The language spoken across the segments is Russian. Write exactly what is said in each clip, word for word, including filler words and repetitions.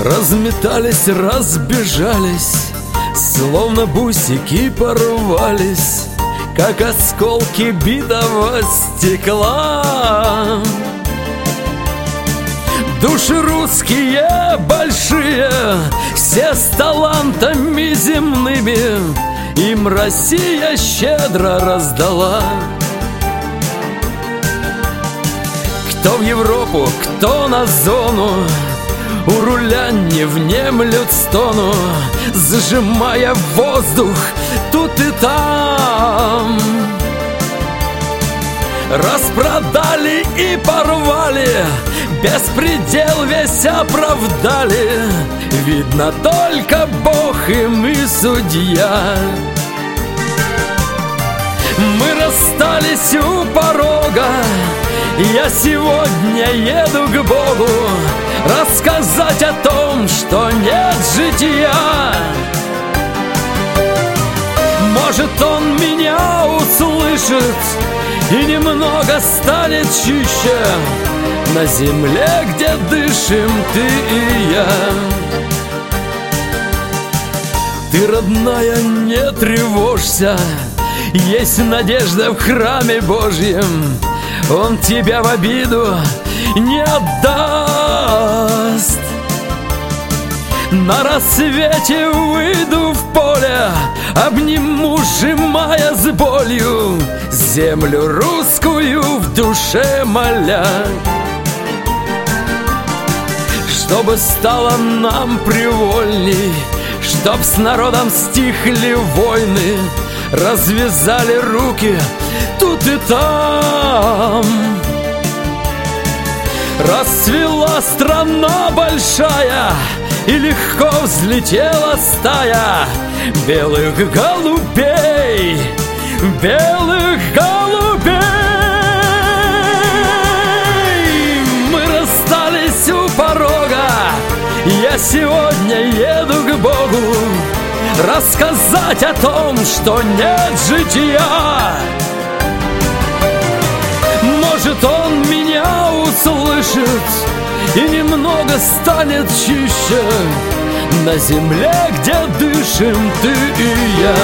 Разметались, разбежались, словно бусики порвались, как осколки битого стекла. Души русские большие, все с талантами земными, им Россия щедро раздала. Кто в Европу, кто на зону, у руля не внемлют стону, зажимая воздух тут и там. Распродали и порвали, беспредел весь оправдали, видно, только Бог им и судья. Мы расстались у порога, я сегодня еду к Богу рассказать о том, что нет жития. Может, Он меня услышит и немного станет чище на земле, где дышим ты и я. Ты, родная, не тревожься, есть надежда в храме Божьем, Он тебя в обиду не отдаст. На рассвете выйду в поле, обниму, сжимая с болью, землю русскую в душе моля. Чтобы стало нам привольней, чтоб с народом стихли войны, развязали руки тут и там. Расцвела страна большая, и легко взлетела стая белых голубей, белых голубей. Мы расстались у порога, я сегодня еду к Богу рассказать о том, что нет жития. Может, Он меня услышит и немного станет чище на земле, где дышим ты и я.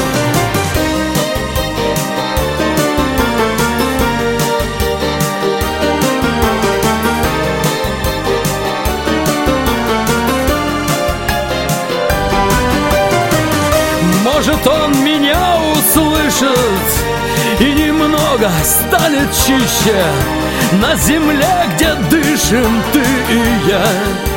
Может, Он меня услышит и немного станет чище на земле, где дышим ты и я.